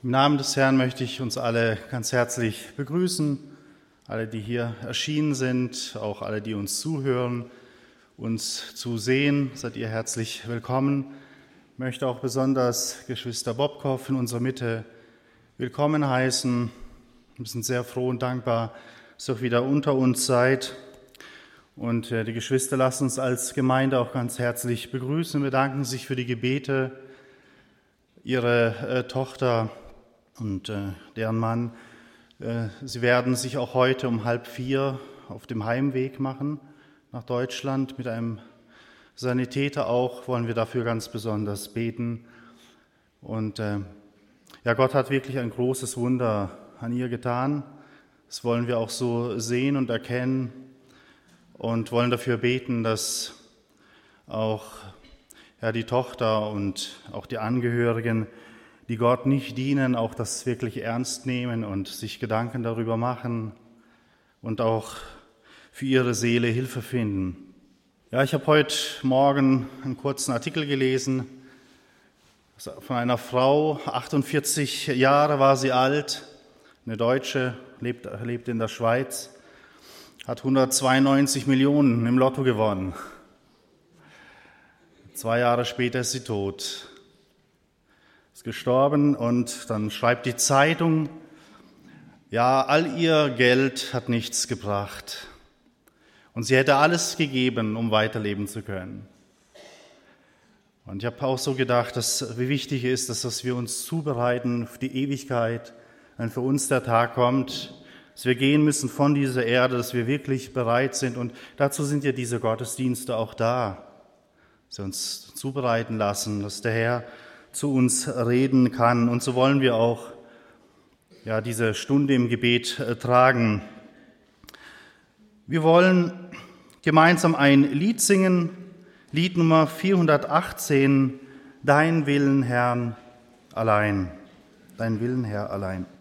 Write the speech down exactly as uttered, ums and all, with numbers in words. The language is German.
Im Namen des Herrn möchte ich uns alle ganz herzlich begrüßen, alle, die hier erschienen sind, auch alle, die uns zuhören, uns zusehen, seid ihr herzlich willkommen. Ich möchte auch besonders Geschwister Bobkow in unserer Mitte willkommen heißen. Wir sind sehr froh und dankbar, dass ihr auch wieder unter uns seid. Und die Geschwister lassen uns als Gemeinde auch ganz herzlich begrüßen, bedanken sich für die Gebete. Ihre äh, Tochter und äh, deren Mann, äh, sie werden sich auch heute um halb vier auf dem Heimweg machen nach Deutschland. Mit einem Sanitäter auch wollen wir dafür ganz besonders beten. Und äh, ja, Gott hat wirklich ein großes Wunder an ihr getan. Das wollen wir auch so sehen und erkennen und wollen dafür beten, dass auch ja, die Tochter und auch die Angehörigen, die Gott nicht dienen, auch das wirklich ernst nehmen und sich Gedanken darüber machen und auch für ihre Seele Hilfe finden. Ja, ich habe heute Morgen einen kurzen Artikel gelesen von einer Frau, achtundvierzig Jahre war sie alt, eine Deutsche, lebt, lebt in der Schweiz, hat hundertzweiundneunzig Millionen im Lotto gewonnen. Zwei Jahre später ist sie tot, ist gestorben und dann schreibt die Zeitung, ja, all ihr Geld hat nichts gebracht und sie hätte alles gegeben, um weiterleben zu können. Und ich habe auch so gedacht, dass wie wichtig ist, dass, dass wir uns zubereiten für die Ewigkeit, wenn für uns der Tag kommt, dass wir gehen müssen von dieser Erde, dass wir wirklich bereit sind. Und dazu sind ja diese Gottesdienste auch da, dass wir uns zubereiten lassen, dass der Herr zu uns reden kann. Und so wollen wir auch ja, diese Stunde im Gebet äh, tragen. Wir wollen gemeinsam ein Lied singen, Lied Nummer vierhundertachtzehn, Dein Willen, Herr, allein. Dein Willen, Herr, allein.